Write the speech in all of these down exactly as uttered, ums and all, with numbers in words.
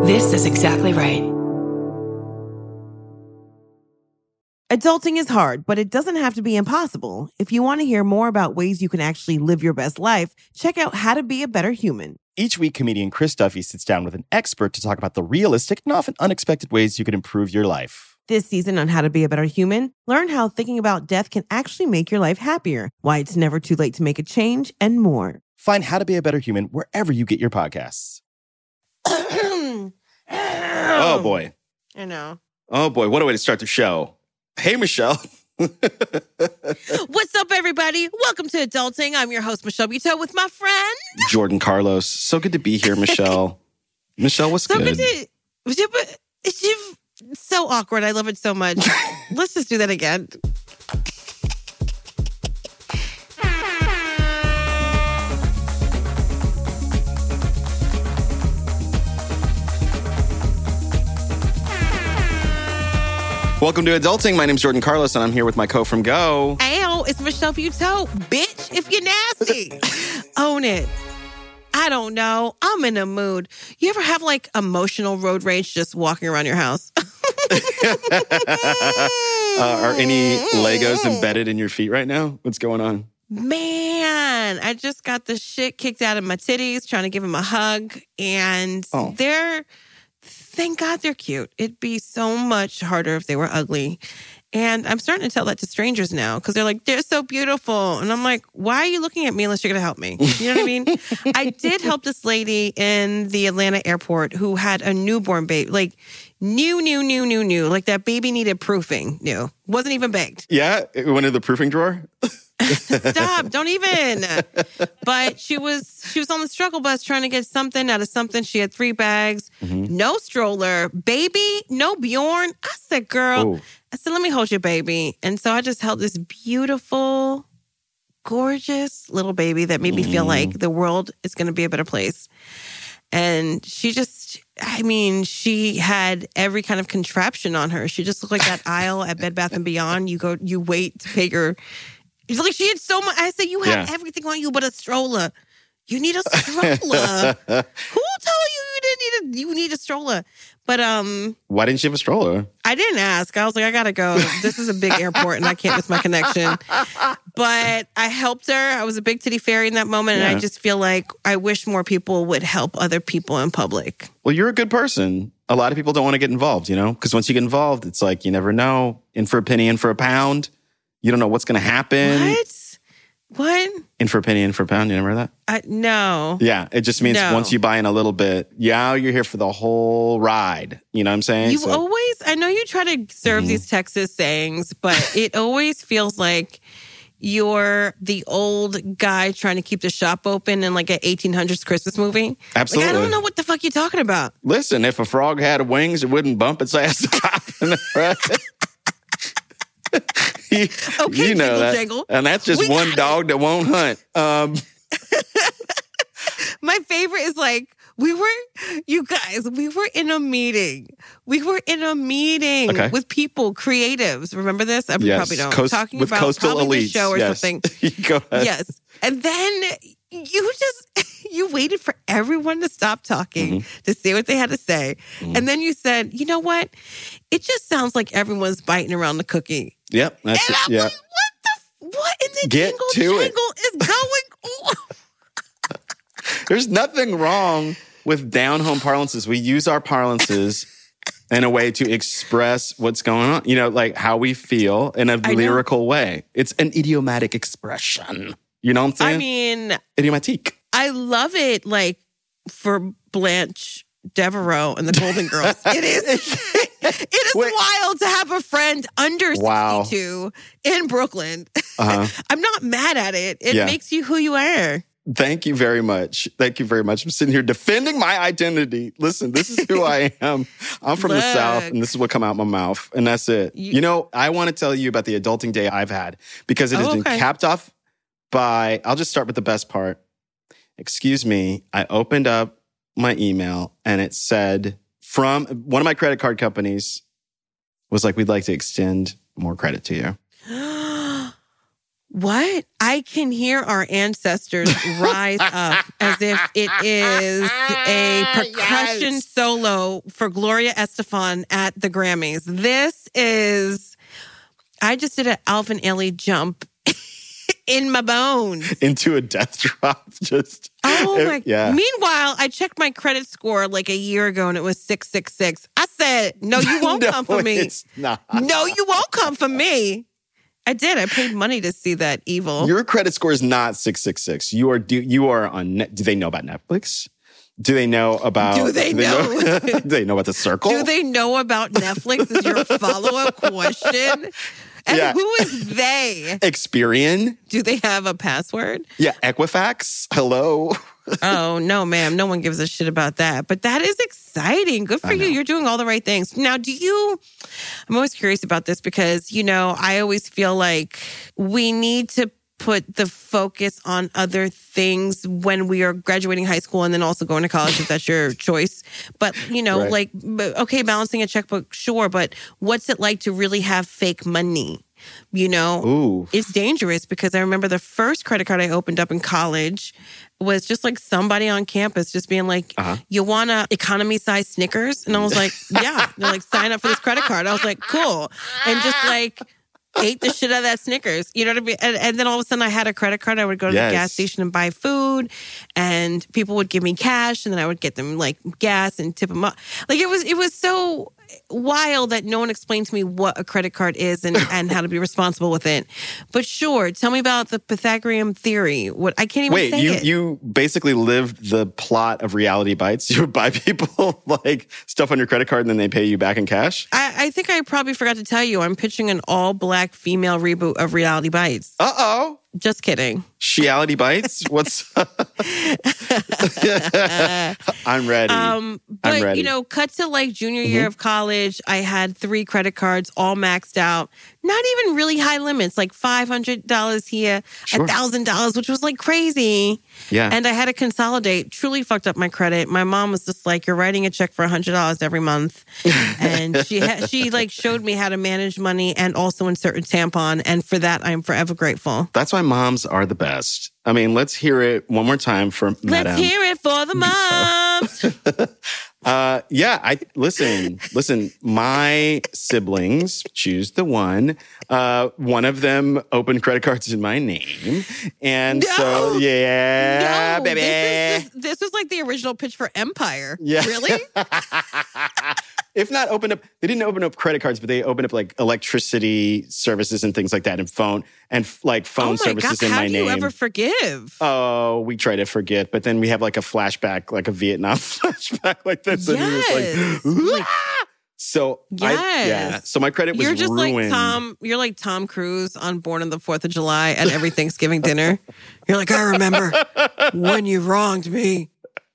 This is exactly right. Adulting is hard, but it doesn't have to be impossible. If you want to hear more about ways you can actually live your best life, check out How to Be a Better Human. Each week, comedian Chris Duffy sits down with an expert to talk about the realistic and often unexpected ways you can improve your life. This season on How to Be a Better Human, learn how thinking about death can actually make your life happier, why it's never too late to make a change, and more. Find How to Be a Better Human wherever you get your podcasts. Oh, boy. I know. Oh, boy. What a way to start the show. Hey, Michelle. What's up, everybody? Welcome to Adulting. I'm your host, Michelle Buteau, with my friend Jordan Carlos. So good to be here, Michelle. Michelle, what's so good? good to, but it's so awkward. I love it so much. Let's just do that again. Welcome to Adulting. My name's Jordan Carlos, and I'm here with my co from Go. Ow, it's Michelle Buteau. Bitch, if you're nasty, own it. I don't know. I'm in a mood. You ever have like emotional road rage just walking around your house? uh, are any Legos embedded in your feet right now? What's going on? Man, I just got the shit kicked out of my titties trying to give him a hug. And oh. they're, thank God they're cute. It'd be so much harder if they were ugly. And I'm starting to tell that to strangers now because they're like, they're so beautiful. And I'm like, why are you looking at me unless you're going to help me? You know what I mean? I did help this lady in the Atlanta airport who had a newborn baby, like new, new, new, new, new. Like that baby needed proofing, new. Wasn't even baked. Yeah? It went in the proofing drawer? Stop, don't even. But she was she was on the struggle bus trying to get something out of something. She had three bags, mm-hmm. no stroller, baby, no Bjorn. I said, girl, Ooh. I said, let me hold your baby. And so I just held this beautiful, gorgeous little baby that made mm. me feel like the world is going to be a better place. And she just, I mean, she had every kind of contraption on her. She just looked like that aisle at Bed Bath and Beyond. You go, you wait to pay your... It's like she had so much. I said, you have yeah. everything on you but a stroller. You need a stroller. Who told you you didn't need a, you need a stroller? But um, why didn't she have a stroller? I didn't ask. I was like, I gotta go. This is a big airport and I can't miss my connection. But I helped her. I was a big titty fairy in that moment, yeah. and I just feel like I wish more people would help other people in public. Well, you're a good person. A lot of people don't want to get involved, you know, because once you get involved, it's like you never know. In for a penny, in for a pound. You don't know what's going to happen. What? What? In for a penny, in for a pound. You never heard that? Uh, no. Yeah. It just means no. once you buy in a little bit, yeah, you're here for the whole ride. You know what I'm saying? You so, always, I know you try to serve mm-hmm. these Texas sayings, but it always feels like you're the old guy trying to keep the shop open in like an eighteen hundreds Christmas movie. Absolutely. Like, I don't know what the fuck you're talking about. Listen, if a frog had wings, it wouldn't bump its ass popping, right? you, okay, you know jingle, that. Jangle. And that's just we one dog that won't hunt. Um, My favorite is like, we were, you guys, we were in a meeting. We were in a meeting okay. with people, creatives. Remember this? I yes. probably don't. Coast, Talking with about coastal probably elites. the show or yes. something. Go ahead. Yes. And then you just, you waited for everyone to stop talking mm-hmm. to see what they had to say. Mm-hmm. And then you said, you know what? It just sounds like everyone's biting around the cookie. Yep. That's and it. I'm Yeah. like, what the, what in the Get jingle to jangle it. is going on? There's nothing wrong with down-home parlances. We use our parlances in a way to express what's going on. You know, like how we feel in a I lyrical know. way. It's an idiomatic expression. You know what I'm saying? I mean... Idiomatique. I love it, like, for Blanche Devereaux and the Golden Girls. It is... It is Wait. wild to have a friend under wow. sixty-two in Brooklyn. Uh-huh. I'm not mad at it. It yeah. makes you who you are. Thank you very much. Thank you very much. I'm sitting here defending my identity. Listen, this is who I am. I'm from Look. the South, and this is what come out my mouth, and that's it. You, you know, I want to tell you about the adulting day I've had because it has oh, been okay. capped off by, I'll just start with the best part. Excuse me, I opened up my email, and it said from one of my credit card companies was like, we'd like to extend more credit to you. What? I can hear our ancestors rise up as if it is a percussion yes. solo for Gloria Estefan at the Grammys. This is, I just did an Alvin Ailey jump in my bones. Into a death drop. Just. Oh my. Yeah. Meanwhile, I checked my credit score like a year ago and it was six six six. I said, no, you won't no, come for me. It's not. No, you won't come for me. I did. I paid money to see that evil. Your credit score is not six six six. You are do you are on net. Do they know about Netflix? Do they know about Do they do know? They know, do they know about the Circle? Do they know about Netflix is your follow-up question? And yeah. who is they? Experian. Do they have a password? Yeah, Equifax. Hello. Oh, no, ma'am. No one gives a shit about that. But that is exciting. Good for you. You're doing all the right things. Now, do you, I'm always curious about this because, you know, I always feel like we need to put the focus on other things when we are graduating high school and then also going to college if that's your choice. But, you know, right. like, okay, balancing a checkbook, sure. But what's it like to really have fake money? You know, Ooh. It's dangerous because I remember the first credit card I opened up in college was just like somebody on campus just being like, uh-huh. you want a economy size Snickers? And I was like, yeah. They're like, sign up for this credit card. I was like, cool. And just like ate the shit out of that Snickers. You know what I mean? And, and then all of a sudden I had a credit card. I would go to yes. the gas station and buy food and people would give me cash and then I would get them like gas and tip them up. Like it was, it was so wild that no one explained to me what a credit card is and, and how to be responsible with it. But sure, tell me about the Pythagorean theory. What I can't even Wait, say you, it. you basically lived the plot of Reality Bites. You would buy people like stuff on your credit card and then they pay you back in cash? I, I think I probably forgot to tell you, I'm pitching an all-black female reboot of Reality Bites. Uh-oh. Just kidding. Sheality Bites? What's... I'm ready. Um, but, I'm ready. you know, cut to like junior year mm-hmm. of college, I had three credit cards all maxed out. Not even really high limits, like five hundred dollars here, sure. one thousand dollars, which was like crazy. Yeah. And I had to consolidate. Truly fucked up my credit. My mom was just like, you're writing a check for one hundred dollars every month. And she ha- she like showed me how to manage money and also insert a tampon. And for that, I'm forever grateful. That's why moms are the best. I mean, let's hear it one more time for Madame. Let's hear it for the moms. uh, yeah, I listen, listen, my siblings, choose the one. Uh, one of them opened credit cards in my name. And no, so, yeah, no, baby. This, is just, this was like the original pitch for Empire. Yeah. Really? If not open up, they didn't open up credit cards, but they opened up like electricity services and things like that and phone and like phone oh my services God, in my name. How do you ever forgive? Oh, we try to forget, but then we have like a flashback, like a Vietnam flashback like this. Yes. And he was like, ah! So yes. I, yeah. So my credit was You're just ruined. like Tom, you're like Tom Cruise on Born on the fourth of July at every Thanksgiving dinner. You're like, I remember when you wronged me.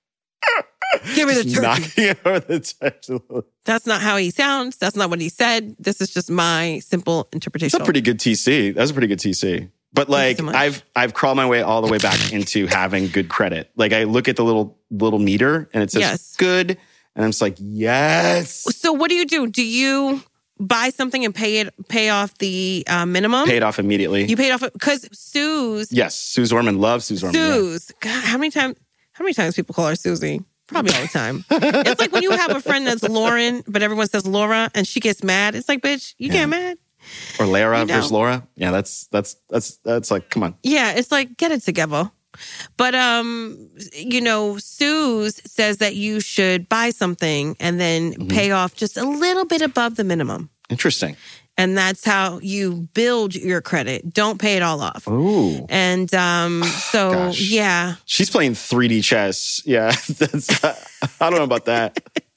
Give me the turkey. Knocking over the turkey. That's not how he sounds. That's not what he said. This is just my simple interpretation. That's a pretty good T C. That's a pretty good T C. But like so I've I've crawled my way all the way back into having good credit. Like I look at the little little meter and it says yes. good, and I'm just like, yes. So what do you do? Do you buy something and pay it pay off the uh, minimum? Pay it off immediately. You paid off because Suze. Yes, Suze Orman loves Suze Orman. Suze. Yeah. God, how many times? How many times people call her Susie? Probably all the time. It's like when you have a friend that's Lauren, but everyone says Laura, and she gets mad. It's like, bitch, you yeah. get mad. Or Lara you know? versus Laura. Yeah, that's that's that's that's like, come on. Yeah, it's like, get it together. But um, you know, Suze says that you should buy something and then mm-hmm. pay off just a little bit above the minimum. Interesting. And that's how you build your credit. Don't pay it all off. Ooh. And um, so, Gosh. yeah. She's playing three D chess. Yeah. That's, I don't know about that.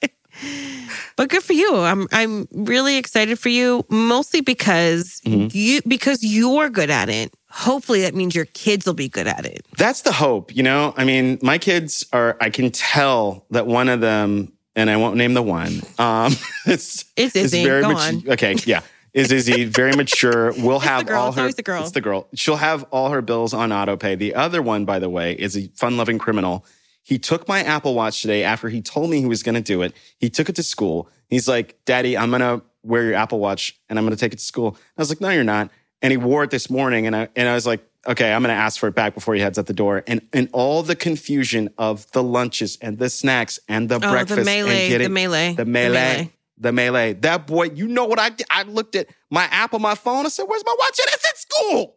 But good for you. I'm I'm really excited for you, mostly because mm-hmm. you because you're good at it. Hopefully that means your kids will be good at it. That's the hope, you know? I mean, my kids are, I can tell that one of them, and I won't name the one, um, it's, it's Izzy. It's very Go much, on. Okay, yeah. Is Izzy, very mature, will it's have the girl. all It's her... always the girl. It's the girl. She'll have all her bills on auto pay. The other one, by the way, is a fun-loving criminal. He took my Apple Watch today after he told me he was going to do it. He took it to school. He's like, Daddy, I'm going to wear your Apple Watch and I'm going to take it to school. I was like, no, you're not. And he wore it this morning, and I and I was like, okay, I'm going to ask for it back before he heads out the door. And and all the confusion of the lunches and the snacks and the oh, breakfast the melee, and getting the melee, the melee, the melee, the melee. That boy, you know what I did? I looked at my app on my phone. I said, "Where's my watch?" And it's at school.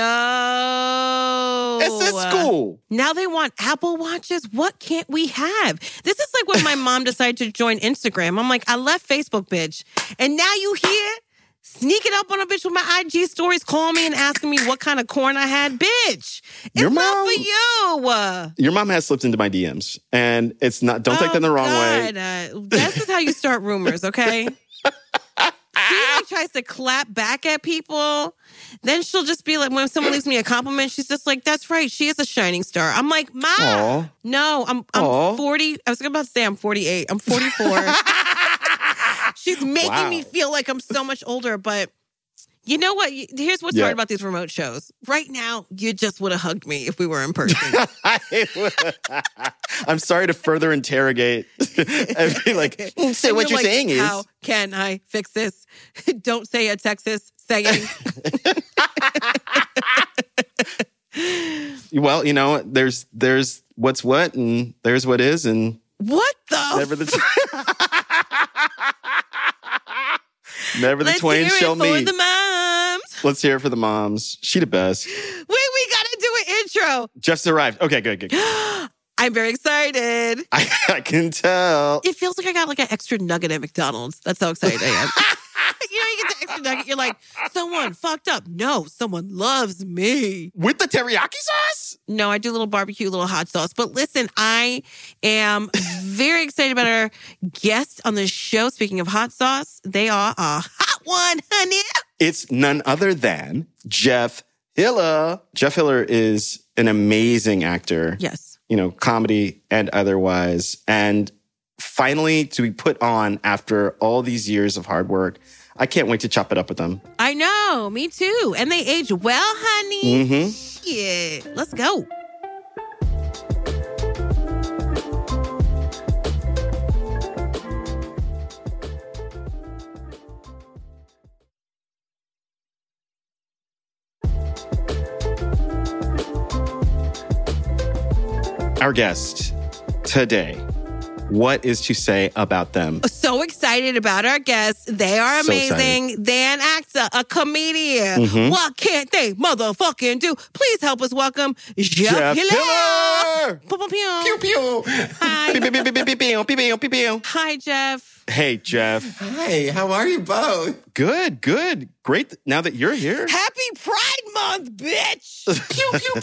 No. It's at school. Now they want Apple Watches. What can't we have? This is like when my mom decided to join Instagram. I'm like, I left Facebook, bitch. And now you here sneaking up on a bitch with my I G stories, calling me and asking me what kind of corn I had. Bitch, it's Your not mom- for you. Your mom has slipped into my D Ms, and it's not, don't take Oh, them the wrong God. way. Uh, this is how you start rumors, okay? She like tries to clap back at people. Then she'll just be like, when someone leaves me a compliment, she's just like, that's right, she is a shining star. I'm like, Ma, Aw. no, I'm I'm Aw. forty. I was about to say I'm forty-eight. I'm forty-four. She's making Wow. me feel like I'm so much older, but you know what? Here's what's Yeah. hard about these remote shows. Right now, you just would have hugged me if we were in person. I'm sorry to further interrogate. I'd be like, "Mm, say And what you're you're like, saying is. how can I fix this? Don't say a Texas saying. Well, you know, there's there's what's what, and there's what is, and What the? never the never the Let's twain hear shall it for meet. the moms. Let's hear it for the moms. She the best. Wait, we gotta do an intro. Jeff's arrived. Okay, good, good. I'm very excited. I, I can tell. It feels like I got like an extra nugget at McDonald's. That's how excited I am. You know, you get the extra nugget. You're like, someone fucked up. No, someone loves me. With the teriyaki sauce? No, I do a little barbecue, a little hot sauce. But listen, I am very excited about our guest on the show. Speaking of hot sauce, they are a hot one, honey. It's none other than Jeff Hiller. Jeff Hiller is an amazing actor. Yes. You know, comedy and otherwise. And finally to be put on after all these years of hard work. I can't wait to chop it up with them. I know, me too. And they age well, honey. Mm-hmm. Yeah, let's go. Our guest today, what is to say about them? So excited about our guests. They are So amazing. They're an actor, a comedian. Mhm. What can't they motherfucking do? Please help us welcome Jeff, Jeff Hiller. Hiller! Pew, pew, pew. Pew pew. Hi. Pew, pew, pew, pew, pew, pew, pew, pew, pew. Hi, Jeff. Hey, Jeff. Hi, how are you both? Good, good. Great. Now that you're here. Happy Pride Month, bitch. Pew pew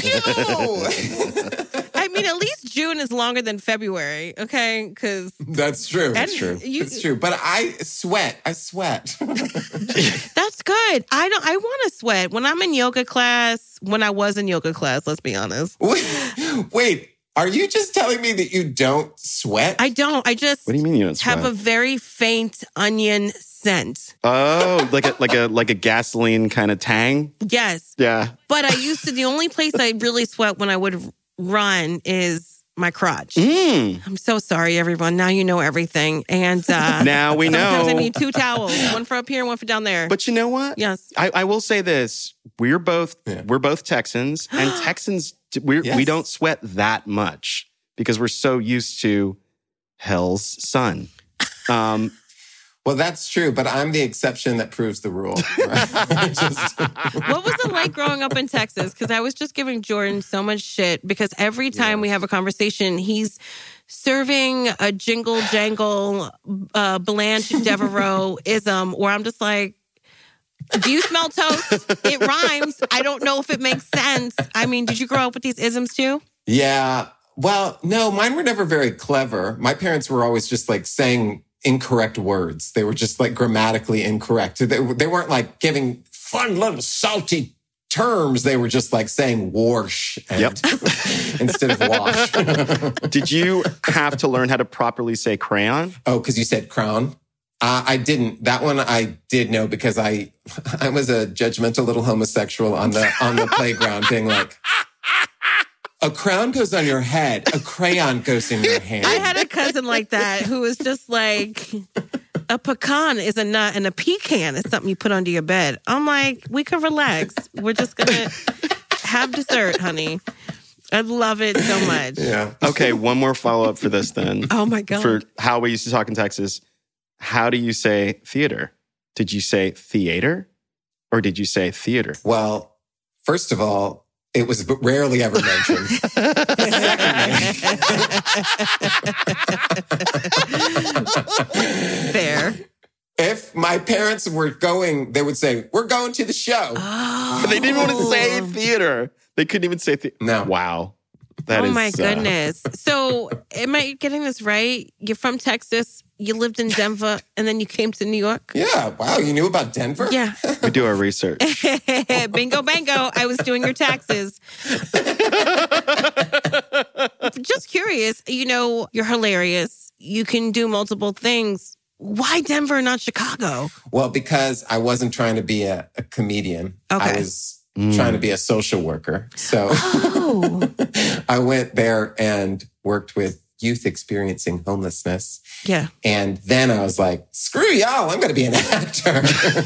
pew. I mean, at least June is longer than February, okay? Because That's true. That's true. You, It's true. But I sweat. I sweat. That's good. I don't. I want to sweat when I'm in yoga class. When I was in yoga class, let's be honest. wait, wait, are you just telling me that you don't sweat? I don't. I just What do you mean you don't sweat? have a very faint onion scent. Oh, like a like a like a gasoline kind of tang. Yes, Yeah. but I used to. The only place I really sweat when I would run is my crotch. Mm. I'm so sorry, everyone. Now you know everything. And uh, Now we sometimes know. I need two towels, one for up here and one for down there. But you know what? yes. I, I will say this: we're both Yeah. we're both Texans, and Texans we we Yes. don't sweat that much because we're so used to hell's sun. Um, Well, that's true, but I'm the exception that proves the rule. Right? Just- What was it like growing up in Texas? Because I was just giving Jordan so much shit because every time we have a conversation, he's serving a jingle jangle uh, Blanche Devereaux ism where I'm just like, do you smell toast? It rhymes. I don't know if it makes sense. I mean, did you grow up with these isms too? yeah. Well, no, mine were never very clever. My parents were always just like saying incorrect words. They were just like grammatically incorrect. They, they weren't like giving fun little salty terms. They were just like saying wash and, Yep. instead of wash. did you have to learn how to properly say crayon? Oh, because you said crown. Uh, I didn't. That one I did know because I I was a judgmental little homosexual on the on the playground, being like, a crown goes on your head, a crayon goes in your hand. I had a cousin like that who was just like, A pecan is a nut and a pecan is something you put under your bed. I'm like, we can relax. We're just going to have dessert, honey. I love it so much. Yeah. Okay, one more follow-up for this then. Oh, my God. For how we used to talk in Texas, how do you say theater? Did you say theater or did you say theater? Well, first of all, it was rarely ever mentioned. Fair. If my parents were going, they would say, we're going to the show. Oh. But they didn't want to say theater. They couldn't even say theater. No. Wow. That oh is, my uh, goodness. So am I getting this right? You're from Texas, you lived in Denver, and then you came to New York? Yeah. Wow. You knew about Denver? Yeah. we do our research. Bingo, bango. I was doing your taxes. Just curious, you know, you're hilarious. You can do multiple things. Why Denver, not Chicago? Well, because I wasn't trying to be a, a comedian. Okay. I was mm. trying to be a social worker. So oh. I went there and worked with youth experiencing homelessness. Yeah. And then I was like, screw y'all, I'm going to be an actor.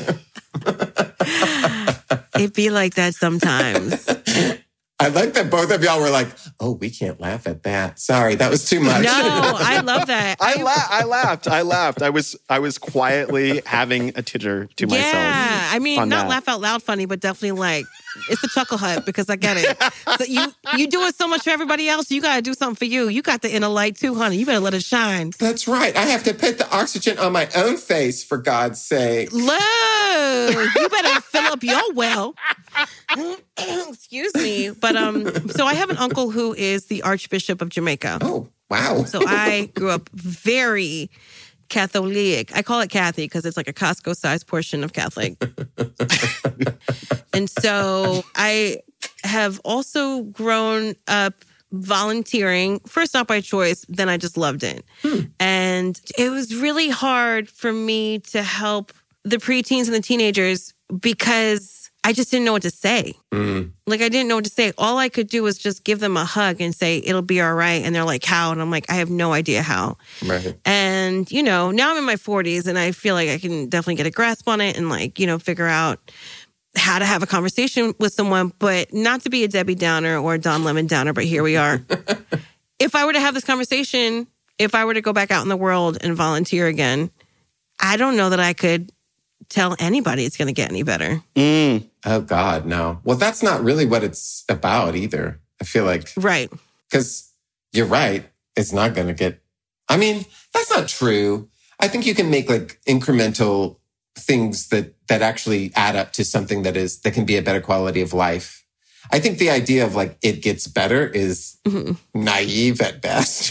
It'd be like that sometimes. I like that both of y'all were like, oh, we can't laugh at that. Sorry, that was too much. No, I love that. I, la- I laughed. I laughed. I was I was quietly having a titter to yeah, myself. Yeah, I mean, not that. laugh out loud funny, but definitely like, it's a chuckle hut because I get it. So you you do it so much for everybody else, you got to do something for you. You got the inner light too, honey. You better let it shine. That's right. I have to put the oxygen on my own face, for God's sake. Look, you better fill up your well. Excuse me. But um, so I have an uncle who is the Archbishop of Jamaica. Oh, wow. So I grew up very Catholic. I call it Cathy because it's like a Costco-sized portion of Catholic. And so I have also grown up volunteering, first not by choice, then I just loved it. Hmm. And it was really hard for me to help the preteens and the teenagers because I just didn't know what to say. Mm. Like, I didn't know what to say. All I could do was just give them a hug and say, it'll be all right. And they're like, how? And I'm like, I have no idea how. Right. And, you know, now I'm in my forties and I feel like I can definitely get a grasp on it and, like, you know, figure out how to have a conversation with someone, but not to be a Debbie Downer or a Don Lemon Downer, but here we are. If I were to have this conversation, if I were to go back out in the world and volunteer again, I don't know that I could tell anybody it's going to get any better. Mm. Oh, God, no. Well, that's not really what it's about either. I feel like. Right. Because you're right. It's not going to get. I mean, that's not true. I think you can make like incremental things that, that actually add up to something that is, that can be a better quality of life. I think the idea of like, it gets better is mm-hmm. naive at best.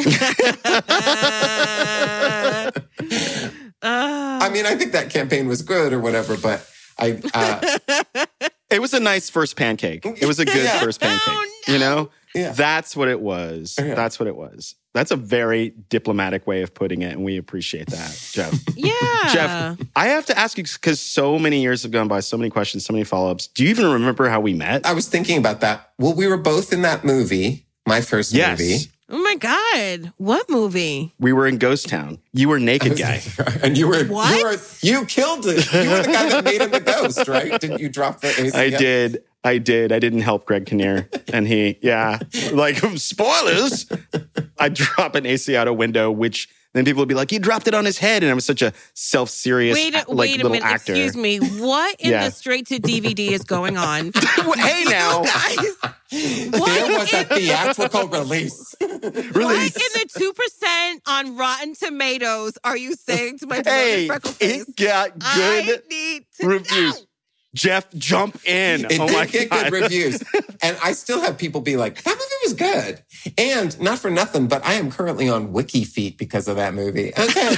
Uh, I mean, I think that campaign was good or whatever, but I... Uh, it was a nice first pancake. It was a good yeah. first pancake. Oh, no. You know? Yeah. That's what it was. Yeah. That's what it was. That's a very diplomatic way of putting it, and we appreciate that, Jeff. Yeah. Jeff, I have to ask you, because so many years have gone by, so many questions, so many follow-ups. Do you even remember how we met? I was thinking about that. Well, we were both in that movie, my first yes. movie. Oh my God. What movie? We were in Ghost Town. You were Naked Guy. And you were, what? You, were, you killed it. You were the guy that made him the ghost, right? Didn't you drop the A C? I did. I did. I didn't help Greg Kinnear. And he, yeah, like, spoilers. I drop an A C out a window, which then people would be like, he dropped it on his head. And I was such a self-serious, wait a, like, wait a little minute. actor. Excuse me. What in yeah. the straight-to-D V D is going on? Hey, now. Guys, there was a theatrical release. release. What in the two percent on Rotten Tomatoes are you saying to my hey, freckle face? It got good I need to reviews. know. Jeff, jump in. It oh did my get God. good reviews. And I still have people be like, that movie was good. And not for nothing, but I am currently on WikiFeet because of that movie. Okay.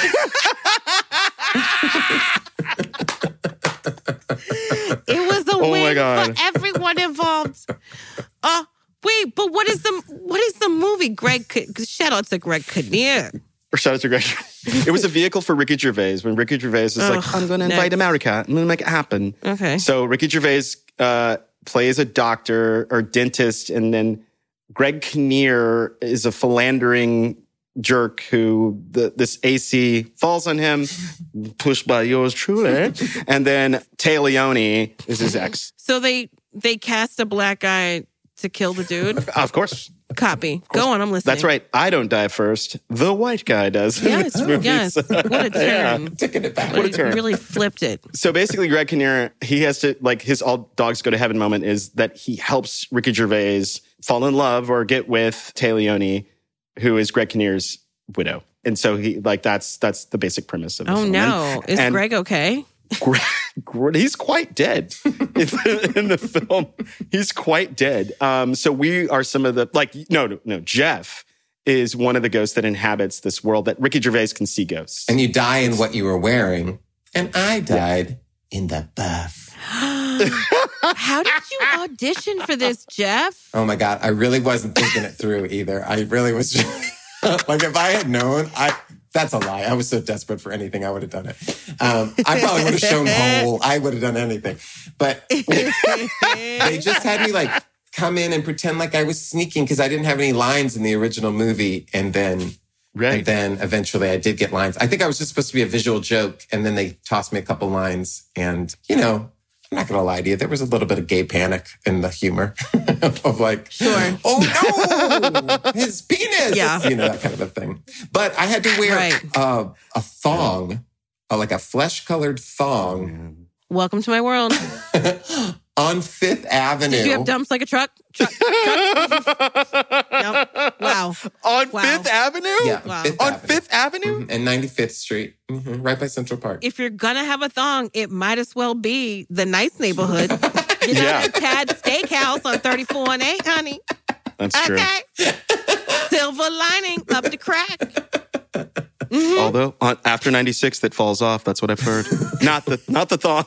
It was a oh win my God. for everyone involved. Uh, wait, but what is the what is the movie? Greg, shout out to Greg Kinnear. Or shout out to Greg. It was a vehicle for Ricky Gervais when Ricky Gervais was Ugh, like, I'm going to invite next. America. I'm going to make it happen. Okay. So Ricky Gervais uh, plays a doctor or dentist, and then Greg Kinnear is a philandering jerk who the, this A C falls on him, pushed by yours truly. And then Tay Leone is his ex. So they they cast a black guy to kill the dude? Of course. Copy. Go on, I'm listening. That's right. I don't die first. The white guy does. Yes, in this movie. yes. So, what a turn. Yeah, taking it back. What a He turn. really flipped it. So basically, Greg Kinnear, he has to, like, his all dogs go to heaven moment is that he helps Ricky Gervais fall in love or get with Tay Leone, who is Greg Kinnear's widow. And so he, like, that's that's the basic premise of the Oh, film. no. And, Is and Greg okay? Greg, he's quite dead in the, in the film. He's quite dead. Um, so we are some of the, like, no, no, no, Jeff is one of the ghosts that inhabits this world that Ricky Gervais can see ghosts. And you die in what you were wearing. And I died yeah. in the buff. How did you audition for this, Jeff? Oh my God. I really wasn't thinking it through either. I really was just, like, if I had known, I, that's a lie. I was so desperate for anything, I would have done it. Um, I probably would have shown whole. I would have done anything. But they just had me like come in and pretend like I was sneaking because I didn't have any lines in the original movie. And then, right. and then eventually I did get lines. I think I was just supposed to be a visual joke. And then they tossed me a couple lines. And, you know, I'm not going to lie to you. There was a little bit of gay panic in the humor of like, sure. Oh no, his penis. Yeah. You know, that kind of a thing. But I had to wear Right. uh, a thong, uh, like a flesh colored thong Welcome to my world. on Fifth Avenue. Did you have dumps like a truck? Truck? truck? Nope. Wow. On Wow. Fifth Avenue? Yeah, Wow. Fifth On Avenue. Fifth Avenue? Mhm, and ninety-fifth Street, mhm, right by Central Park. If you're gonna have a thong, it might as well be the nice neighborhood. Get Yeah. out to Tad's Steakhouse on thirty-four and eight, honey. That's true. Okay. Silver lining up the crack. Mhm. Although on, after ninety-six, that falls off. That's what I've heard. not the not the thong.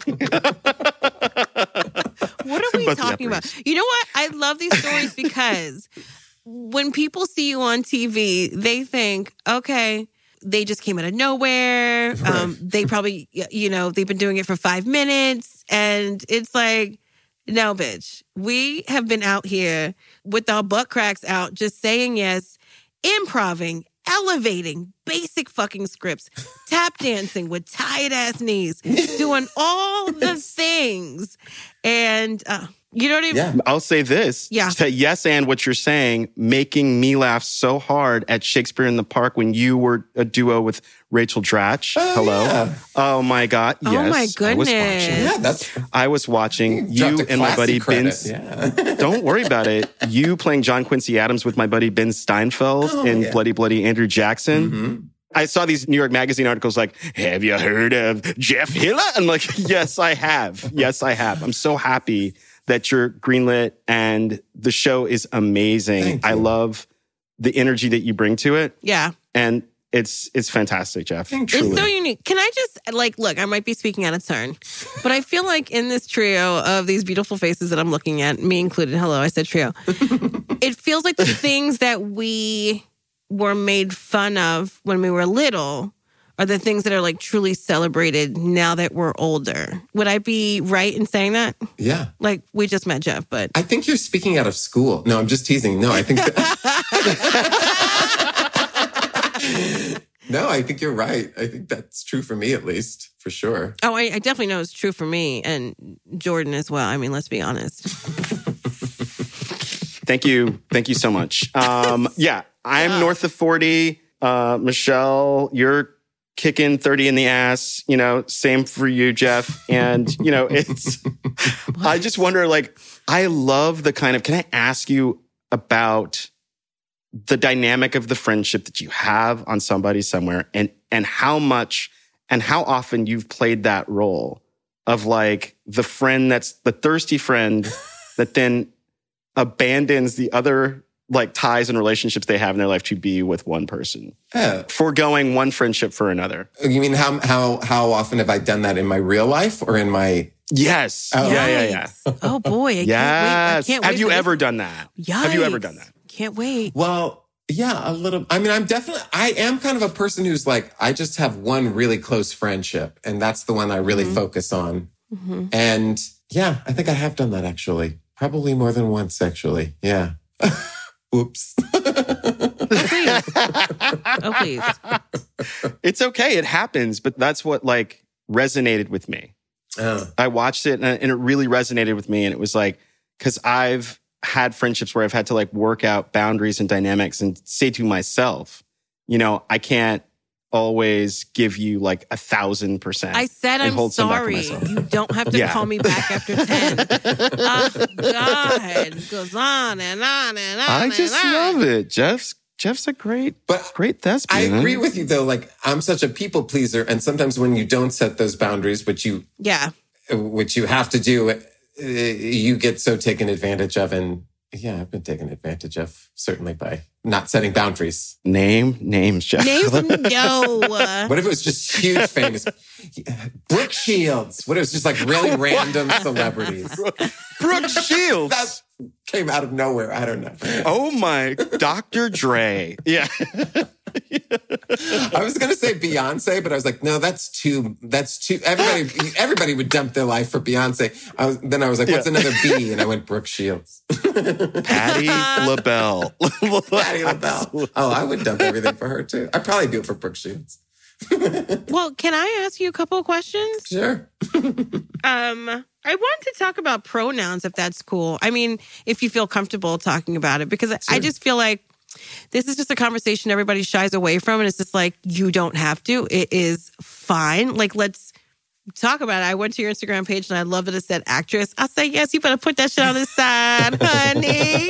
What are we Both talking about? lepers. You know what? I love these stories because when people see you on T V, they think, okay, they just came out of nowhere. Um, they probably, you know, they've been doing it for five minutes. And it's like, no, bitch. We have been out here with our butt cracks out, just saying yes, improving, elevating, basic fucking scripts, tap dancing with tight ass knees, doing all the things. And uh, you know what I mean? Yeah. I'll say this. Yeah. To yes, and what you're saying, making me laugh so hard at Shakespeare in the Park when you were a duo with Rachel Dratch. Oh, Hello. yeah. Oh my God. Oh, Yes. my I was goodness. watching. Yeah, that's I was watching dropped you a and my classy buddy Ben. credit. Yeah. Don't worry about it. You playing John Quincy Adams with my buddy Ben Steinfeld Oh, in yeah. Bloody Bloody Andrew Jackson. Mhm. I saw these New York Magazine articles like, have you heard of Jeff Hiller? I'm like, yes, I have. Yes, I have. I'm so happy that you're greenlit and the show is amazing. Thank I you. love the energy that you bring to it. Yeah. And it's it's fantastic, Jeff. Thank you. Truly. It's so unique. Can I just, like, look, I might be speaking out of turn, but I feel like in this trio of these beautiful faces that I'm looking at, me included, hello, I said trio, it feels like the things that we were made fun of when we were little are the things that are like truly celebrated now that we're older. Would I be right in saying that? Yeah. Like, we just met Jeff, but I think you're speaking out of school. No, I'm just teasing. No, I think that- No, I think you're right. I think that's true for me, at least, for sure. oh, I, I definitely know it's true for me and Jordan as well. I mean, let's be honest. Thank you. Thank you so much. Um, yeah, I'm Yeah. north of forty. Uh, Michelle, you're kicking thirty in the ass. You know, same for you, Jeff. And, you know, it's, I just wonder, like, I love the kind of, can I ask you about the dynamic of the friendship that you have on Somebody Somewhere and, and how much and how often you've played that role of like the friend that's the thirsty friend that then abandons the other like ties and relationships they have in their life to be with one person, Yeah. foregoing one friendship for another. You mean how how how often have I done that in my real life or in my? Yes. Oh. Yeah, yeah, yeah. Yikes. Oh boy. I Yes. can't wait. I can't Have wait you for this. ever done that? Have you ever done that? Can't wait. Well, yeah, a little. I mean, I'm definitely. I am kind of a person who's like, I just have one really close friendship, and that's the one I really Mhm. focus on. Mm-hmm. And yeah, I think I have done that actually, probably more than once actually. Yeah. Oops. please. Oh, please. It's okay. It happens. But that's what like resonated with me. Oh. I watched it and, and it really resonated with me. And it was like, because I've had friendships where I've had to like work out boundaries and dynamics and say to myself, you know, I can't always give you like a thousand percent. I said I'm sorry. You don't have to yeah. call me back after ten. Oh, God. It goes on and on and on. I just and love on. it. Jeff's Jeff's a great, but great thespian. I agree with you though. Like I'm such a people pleaser, and sometimes when you don't set those boundaries, which you yeah, which you have to do, uh, you get so taken advantage of. And yeah, I've been taken advantage of certainly by not setting boundaries. Name names, Jeff. Names, no. What if it was just huge, famous Brooke Shields? What if it was just like really random celebrities? Brooke Shields. That came out of nowhere. I don't know. Oh my, Doctor Dre. Yeah. I was going to say Beyonce, but I was like, no, that's too, that's too, everybody, everybody would dump their life for Beyonce. I was, then I was like, what's yeah. another B? And I went Brooke Shields. Patti LaBelle. Patti LaBelle. Oh, I would dump everything for her too. I'd probably do it for Brooke Shields. Well, can I ask you a couple of questions? Sure. um, I wanted to talk about pronouns, if that's cool. I mean, if you feel comfortable talking about it, because sure. I just feel like this is just a conversation everybody shies away from. And it's just like, you don't have to. It is fine. Like, let's talk about it. I went to your Instagram page and I love that it said actress. I say, yes, you better put that shit on the side, honey.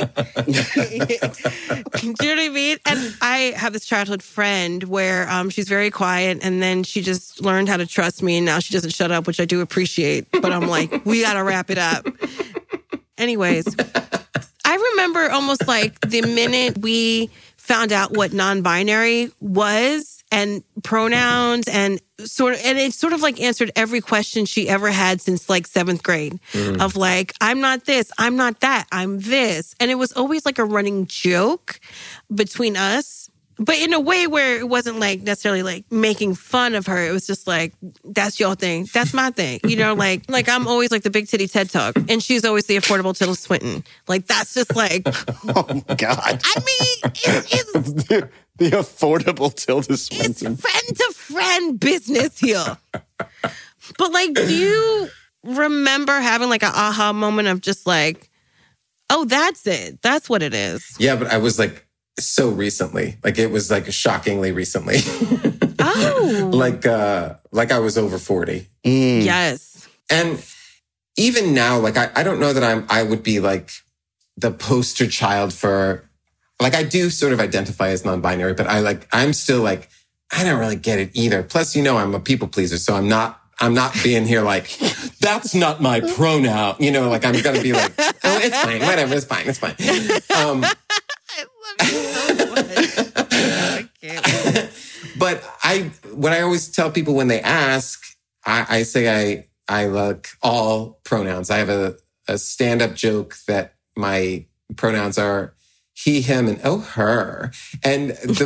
Do you know what I mean? And I have this childhood friend where um, she's very quiet and then she just learned how to trust me and now she doesn't shut up, which I do appreciate. But I'm like, we got to wrap it up. Anyways, I remember almost like the minute we found out what non-binary was and pronouns and sort of, and it sort of like answered every question she ever had since like seventh grade mm. of like, I'm not this, I'm not that, I'm this. And it was always like a running joke between us, but in a way where it wasn't like necessarily like making fun of her. It was just like, that's your thing. That's my thing. You know, like, like I'm always like the big titty TED Talk and she's always the affordable Tilda Swinton. Like, that's just like, oh my God. I mean, it's, it's the, the affordable Tilda Swinton. It's friend to friend business here. But like, do you remember having like an aha moment of just like, oh, that's it. That's what it is. Yeah, but I was like, so recently, like it was like shockingly recently. Oh, like uh, like I was over forty. Mm. Yes, and even now, like I, I don't know that I'm I would be like the poster child for, like I do sort of identify as non-binary, but I like I'm still like I don't really get it either. Plus, you know, I'm a people pleaser, so I'm not. I'm not being here like, that's not my pronoun. You know, like I'm going to be like, oh, it's fine. Whatever. It's fine. It's fine. Um, I love you so much. I can't. But I, what I always tell people when they ask, I, I say I, I like all pronouns. I have a, a stand-up joke that my pronouns are he, him, and oh, her. And the,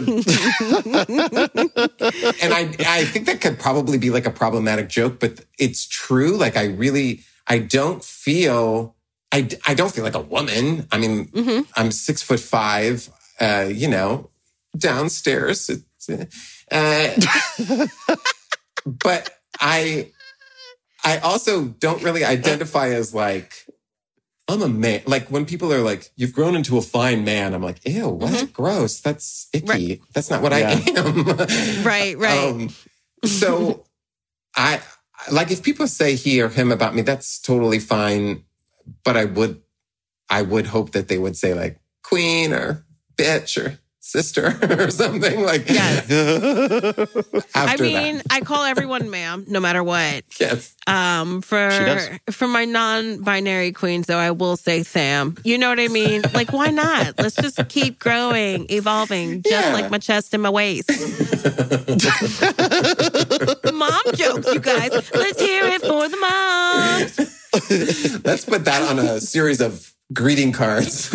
and I, I think that could probably be like a problematic joke, but it's true. Like I really, I don't feel, I, I don't feel like a woman. I mean, mm-hmm. I'm six foot five, uh, you know, downstairs. It's, uh, but I, I also don't really identify as like, I'm a man. Like when people are like, you've grown into a fine man. I'm like, ew, what? Mm-hmm. Gross. That's icky. Right. That's not what yeah. I am. Right, right. Um, so I, like if people say he or him about me, that's totally fine. But I would, I would hope that they would say like queen or bitch or sister or something like yes. I mean, that. I call everyone ma'am, no matter what. Yes. Um, for for my non-binary queens, though, I will say Sam. You know what I mean? Like, why not? Let's just keep growing, evolving, just yeah. like my chest and my waist. Mom jokes, you guys. Let's hear it for the moms. Let's put that on a series of greeting cards.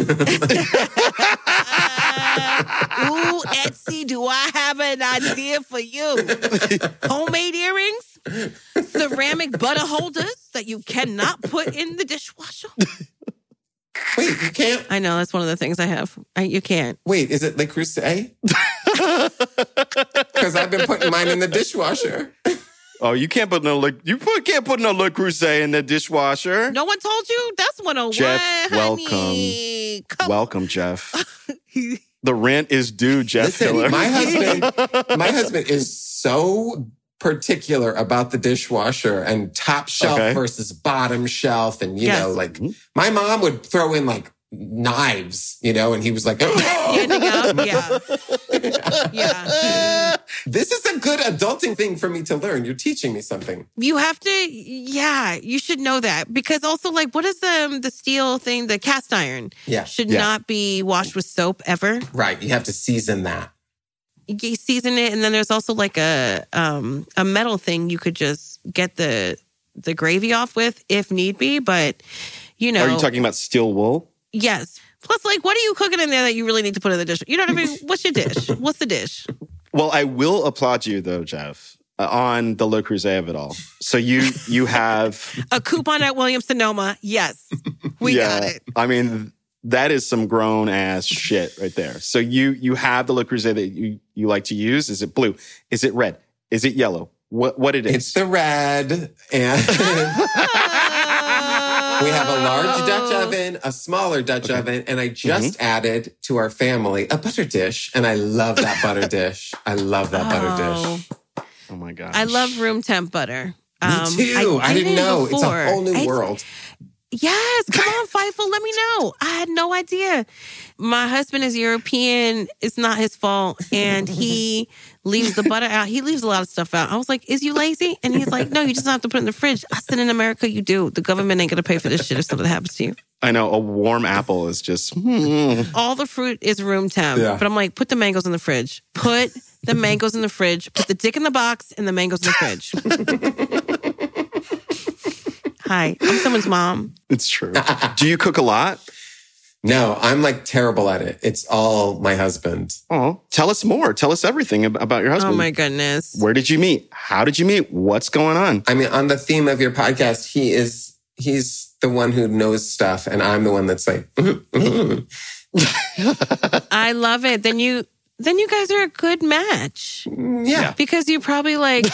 Ooh, Etsy, do I have an idea for you? Homemade earrings? Ceramic butter holders that you cannot put in the dishwasher? Wait, you can't? I know, that's one of the things I have. I, you can't. Wait, is it Le Creuset? Because I've been putting mine in the dishwasher. Oh, you can't put no Le, you put, can't put no Le Creuset in the dishwasher. No one told you? That's one oh one, Jeff, honey. welcome. Come welcome, Jeff. The rent is due, Jeff Listen, Hiller. my husband, my husband is so particular about the dishwasher and top shelf Okay. versus bottom shelf. And, you Yes. know, like my mom would throw in like knives, you know, and he was like, oh. Standing up, yeah. Yeah. This is a good adulting thing for me to learn. You're teaching me something. You have to, yeah, you should know that. Because also, like, what is the, the steel thing? The cast iron Yeah. should Yeah. not be washed with soap ever. Right. You have to season that. You season it, and then there's also like a um a metal thing you could just get the the gravy off with if need be. But you know, Are you talking about steel wool? yes. Plus, like, what are you cooking in there that you really need to put in the dish? You know what I mean? What's your dish? What's the dish? Well, I will applaud you though, Jeff, uh, on the Le Creuset of it all. So you you have A coupon at Williams Sonoma. Yes, we yeah, got it. I mean, that is some grown ass shit right there. So you you have the Le Creuset that you you like to use. Is it blue? Is it red? Is it yellow? What what it is? It's the red. And we have a large Dutch oven, a smaller Dutch Okay. oven, and I just added to our family a butter dish. And I love that butter dish. I love that butter Oh, dish. Oh my gosh. I love room temp butter. Me Um, too. I, did didn't it know. It's before. a whole new It's- world. Yes, come on, Fightful, let me know. I had no idea. My husband is European. It's not his fault. And he leaves the butter out. He leaves a lot of stuff out. I was like, is you lazy? And he's like, no, you just have to put it in the fridge. I said, in America, you do. The government ain't going to pay for this shit if something happens to you. I know a warm apple is just hmm. All the fruit is room temp. Yeah. But I'm like, put the mangoes in the fridge. Put the mangoes in the fridge. Put the dick in the box and the mangoes in the fridge. Hi, I'm someone's mom. It's true. Do you cook a lot? No, I'm like terrible at it. It's all my husband. Oh, tell us more. Tell us everything ab- about your husband. Oh my goodness. Where did you meet? How did you meet? What's going on? I mean, on the theme of your podcast, he is, he's the one who knows stuff. And I'm the one that's like, I love it. Then you then you guys are a good match. yeah, Because you probably like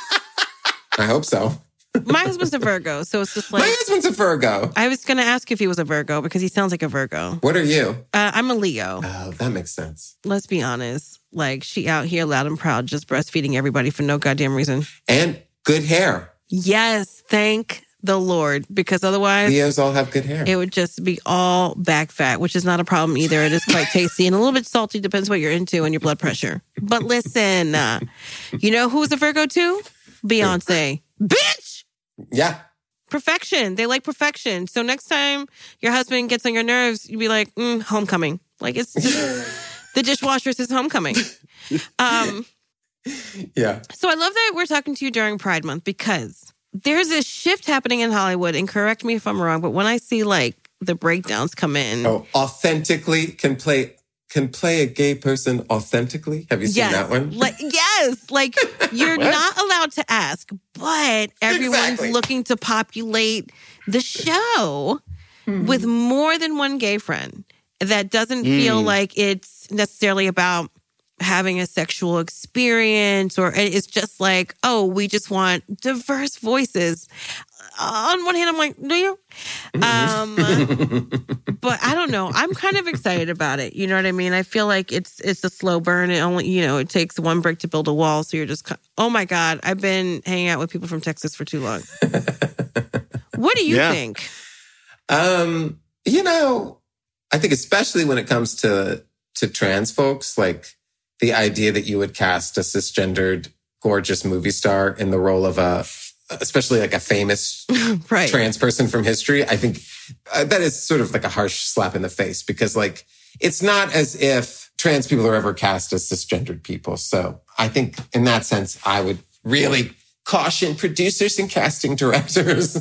I hope so. my husband's a Virgo, so it's just My like husband's a Virgo. I was gonna ask if he was a Virgo because he sounds like a Virgo. What are you? Uh, I'm a Leo. Oh, that makes sense. Let's be honest. Like she out here loud and proud, just breastfeeding everybody for no goddamn reason. And good hair. Yes, thank the Lord. Because otherwise Leos all have good hair. it would just be all back fat, which is not a problem either. It is quite tasty and a little bit salty, depends what you're into and your blood pressure. But listen, uh, you know who's a Virgo too? Beyonce. Bitch! Yeah. Perfection. They like perfection. So next time your husband gets on your nerves, you'd be like, mm, homecoming. Like it's just, the dishwasher is his homecoming. Um, Yeah. so I love that we're talking to you during Pride Month because there's a shift happening in Hollywood, and correct me if I'm wrong, but when I see like the breakdowns come in. Oh, authentically can play can play a gay person authentically. Have you seen yes, that one? Like, yes, like you're not allowed to ask, but everyone's Exactly. looking to populate the show with more than one gay friend that doesn't feel like it's necessarily about having a sexual experience, or it's just like, oh, we just want diverse voices. On one hand, I'm like, do you? Um, but I don't know. I'm kind of excited about it. You know what I mean? I feel like it's it's a slow burn. It only, you know, it takes one brick to build a wall. So you're just, ki- oh my God, I've been hanging out with people from Texas for too long. What do you Yeah. think? Um, you know, I think especially when it comes to to trans folks, like the idea that you would cast a cisgendered, gorgeous movie star in the role of a, especially like a famous Right. trans person from history, I think uh, that is sort of like a harsh slap in the face because like it's not as if trans people are ever cast as cisgendered people. So I think in that sense, I would really caution producers and casting directors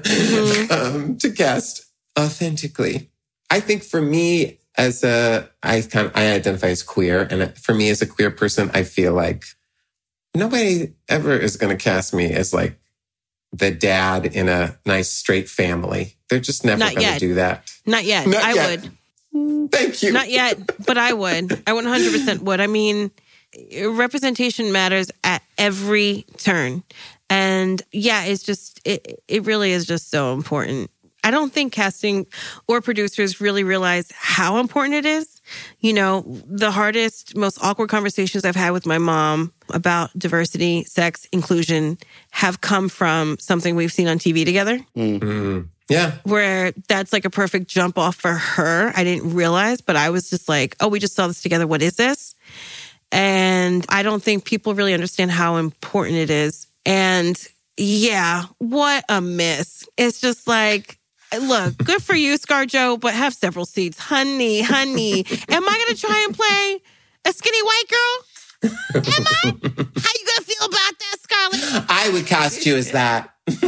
um, to cast authentically. I think for me as a, I kind of, I identify as queer, and for me as a queer person, I feel like nobody ever is going to cast me as like the dad in a nice straight family. They're just never Not going to yet. do that. Not yet. Not I yet. would. Thank you. Not yet, but I would. I one hundred percent would. I mean, representation matters at every turn. And yeah, it's just, it, it really is just so important. I don't think casting or producers really realize how important it is. You know, the hardest, most awkward conversations I've had with my mom about diversity, sex, inclusion have come from something we've seen on T V together. Mm-hmm. Yeah. Where that's like a perfect jump off for her. I didn't realize, but I was just like, oh, we just saw this together. What is this? And I don't think people really understand how important it is. And yeah, what a miss. It's just like, look, good for you, ScarJo, but have several seats. Honey, honey, am I going to try and play a skinny white girl? Am I? How you going to feel about that, Scarlett? I would cast you as that.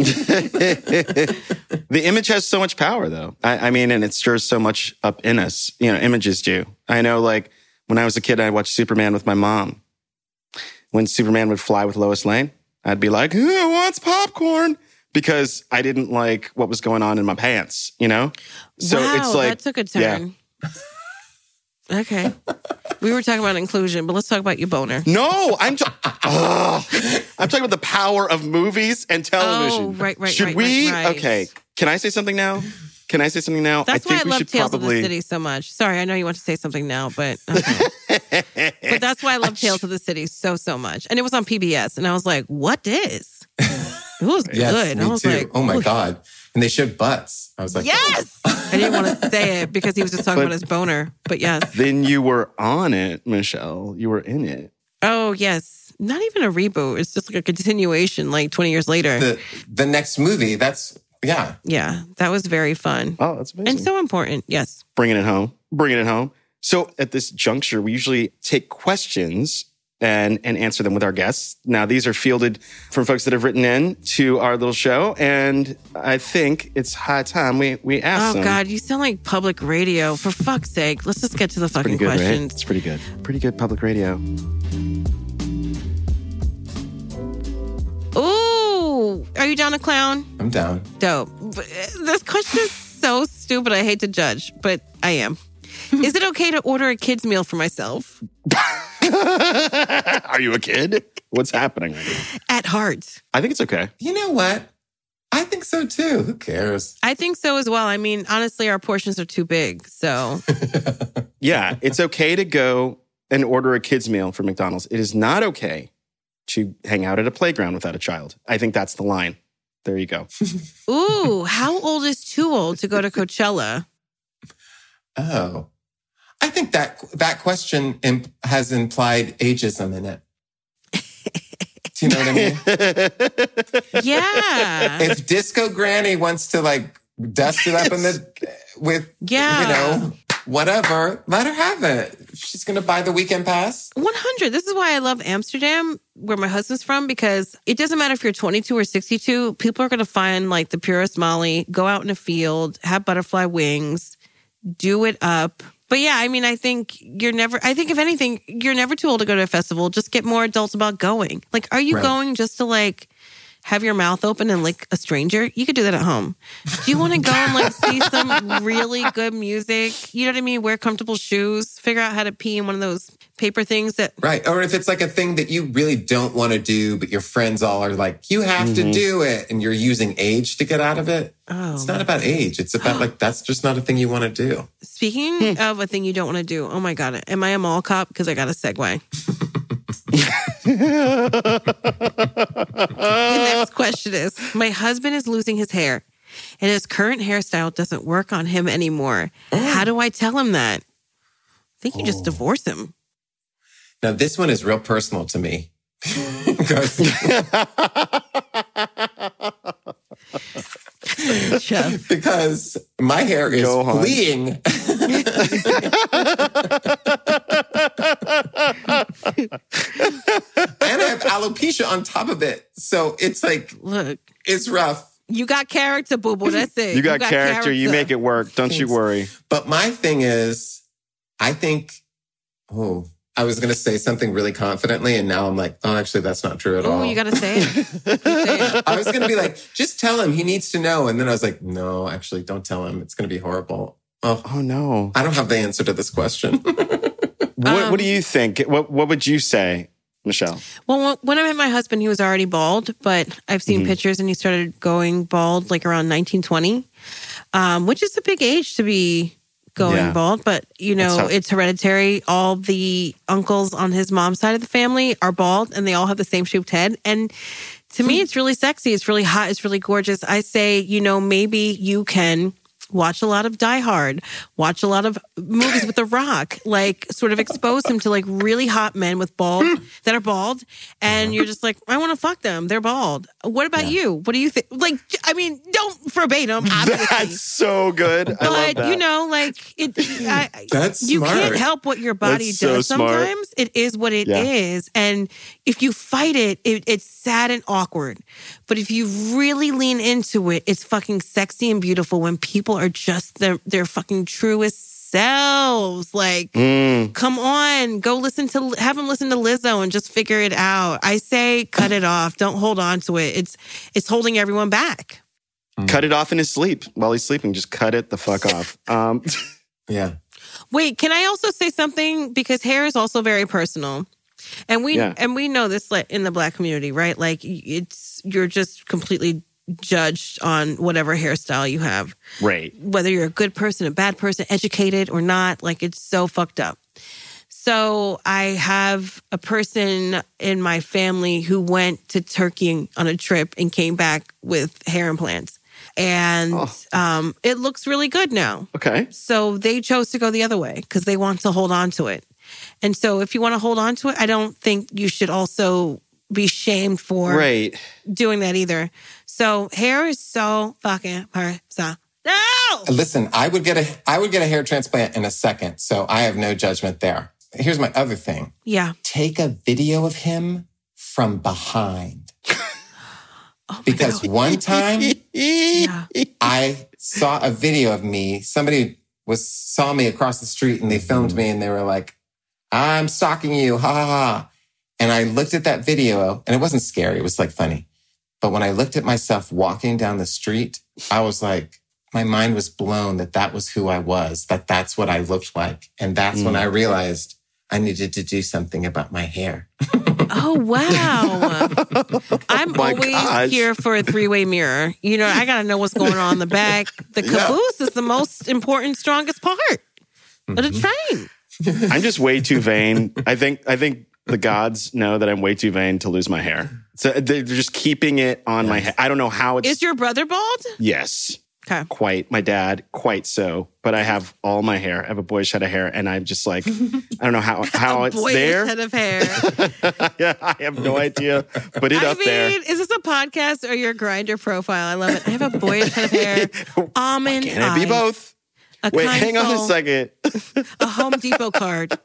The image has so much power, though. I, I mean, and it stirs so much up in us. You know, images do. I know, like, when I was a kid, I watched Superman with my mom. When Superman would fly with Lois Lane, I'd be like, who wants popcorn? Because I didn't like what was going on in my pants, you know? So wow, it's like, that took a turn. Yeah. Okay. We were talking about inclusion, but let's talk about your boner. No, I'm ta- I'm talking about the power of movies and television. Oh, right, right, Should right, we? right, right. Okay. Can I say something now? Can I say something now? That's I think why I we love should Tales probably... of the City so much. Sorry, I know you want to say something now, but okay. But that's why I love Tales of the City so, so much. And it was on P B S, and I was like, what is? It was Yes, good. me I was too. like, oh my ooh. God. And they showed butts. I was like, Yes! I didn't want to say it because he was just talking But- about his boner, but yes. Then you were on it, Michelle. You were in it. Oh, yes. Not even a reboot. It's just like a continuation, like twenty years later. the the next movie, that's, yeah. Yeah, that was very fun. Oh, that's amazing. And so important, yes. Bringing it home. Bringing it home. So at this juncture, we usually take questions and and answer them with our guests. Now, these are fielded from folks that have written in to our little show, and I think it's high time we we ask Oh, them. God, you sound like public radio. For fuck's sake, let's just get to the fucking Pretty good, right? questions. It's pretty good. Pretty good public radio. Ooh, are you down to clown? I'm down. Dope. But, uh, This question is so stupid. I hate to judge, but I am. Is it okay to order a kid's meal for myself? Are you a kid? What's happening right now? At heart. I think it's okay. You know what? I think so too. Who cares? I think so as well. I mean, honestly, our portions are too big. So, Yeah, it's okay to go and order a kid's meal from McDonald's. It is not okay to hang out at a playground without a child. I think that's the line. There you go. ooh, how old is too old to go to Coachella? Oh. I think that that question imp- has implied ageism in it. Do you know what I mean? Yeah. If Disco Granny wants to like dust it up in the with, Yeah. you know, whatever, let her have it. She's going to buy the weekend pass. one hundred. This is why I love Amsterdam, where my husband's from, because it doesn't matter if you're twenty-two or sixty-two. People are going to find like the purest Molly, go out in a field, have butterfly wings, do it up. But yeah, I mean, I think you're never, I think if anything, you're never too old to go to a festival. Just get more adults about going. Like, are you Right. going just to like have your mouth open and lick a stranger? You could do that at home. Do you want to go and like see some really good music? You know what I mean? Wear comfortable shoes, figure out how to pee in one of those paper things that Right. Or if it's like a thing that you really don't want to do, but your friends all are like, you have Mm-hmm. to do it. And you're using age to get out of it. Oh, It's not about age. It's about like, that's just not a thing you want to do. Speaking of a thing you don't want to do, oh my God, am I a mall cop? Because I got a segue. The next question is, my husband is losing his hair and his current hairstyle doesn't work on him anymore. How do I tell him that? I think you just divorce him. Now, this one is real personal to me. Because Chef. because my hair is Go on. fleeing. And I have alopecia on top of it. So it's like, Look, it's rough. you got character, boo-boo. That's it. You got, character. You make it work. Don't you Thanks. worry. But my thing is, I think, oh, I was going to say something really confidently. And now I'm like, oh, actually, that's not true at Oh, all. you got to say it. You say it. I was going to be like, just tell him he needs to know. And then I was like, no, actually, don't tell him. It's going to be horrible. Oh, Oh no. I don't have the answer to this question. What, Um, what do you think? What What would you say, Michelle? Well, when I met my husband, he was already bald, but I've seen Mm-hmm. pictures and he started going bald like around nineteen twenty, um, which is a big age to be going Yeah. bald. But, you know, tough. it's hereditary. All the uncles on his mom's side of the family are bald and they all have the same shaped head. And to me, it's really sexy. It's really hot. It's really gorgeous. I say, you know, maybe you can watch a lot of Die Hard, watch a lot of movies with The Rock, like sort of expose him to like really hot men with bald that are bald. And you're just like, I want to fuck them. They're bald. What about you? What do you think? Like, I mean, don't verbatim, obviously. That's so good. I love But that. you know, like it, I, That's you smart. can't help what your body That's so does. smart. Sometimes it is what it is, Yeah. and if you fight it, it, it's sad and awkward. But if you really lean into it, it's fucking sexy and beautiful when people are just their their fucking truest selves. Like, Mm. come on, go listen to have them listen to Lizzo and just figure it out. I say, cut it off. Don't hold on to it. It's it's holding everyone back. Cut it off in his sleep while he's sleeping. Just cut it the fuck off. Um, Yeah. Wait, can I also say something? Because hair is also very personal. And we Yeah. and we know this like in the Black community, right? Like it's you're just completely judged on whatever hairstyle you have. right. Whether you're a good person, a bad person, educated or not, like it's so fucked up. So I have a person in my family who went to Turkey on a trip and came back with hair implants. And Oh. um, it looks really good now. Okay. So they chose to go the other way because they want to hold on to it. And so if you want to hold on to it, I don't think you should also be shamed for Right. doing that either. So hair is so fucking personal. No! Listen, I would get a I would get a hair transplant in a second, so I have no judgment there. Here's my other thing. Yeah. Take a video of him from behind. Oh my Because God. one time Yeah. I saw a video of me. Somebody was saw me across the street and they filmed me and they were like, I'm stalking you, ha ha ha. And I looked at that video and it wasn't scary. It was like funny. But when I looked at myself walking down the street, I was like, my mind was blown that that was who I was, that that's what I looked like. And that's when I realized I needed to do something about my hair. Oh, wow. I'm my always gosh. here for a three-way mirror. You know, I got to know what's going on in the back. The caboose is the most important, strongest part of the train. I'm just way too vain. I think I think the gods know that I'm way too vain to lose my hair. So they're just keeping it on my head. I don't know how it's Is your brother bald? yes. Okay. Quite. My dad, quite so. But I have all my hair. I have a boyish head of hair. And I'm just like, I don't know how, how it's Boyish there. head of hair. Yeah, I have no idea. Put it I up mean, there. is this a podcast or your Grindr profile? I love it. I have a boyish head of hair, almond Can it be eyes, both? a Wait, kind hang on a soul, second. a Home Depot card.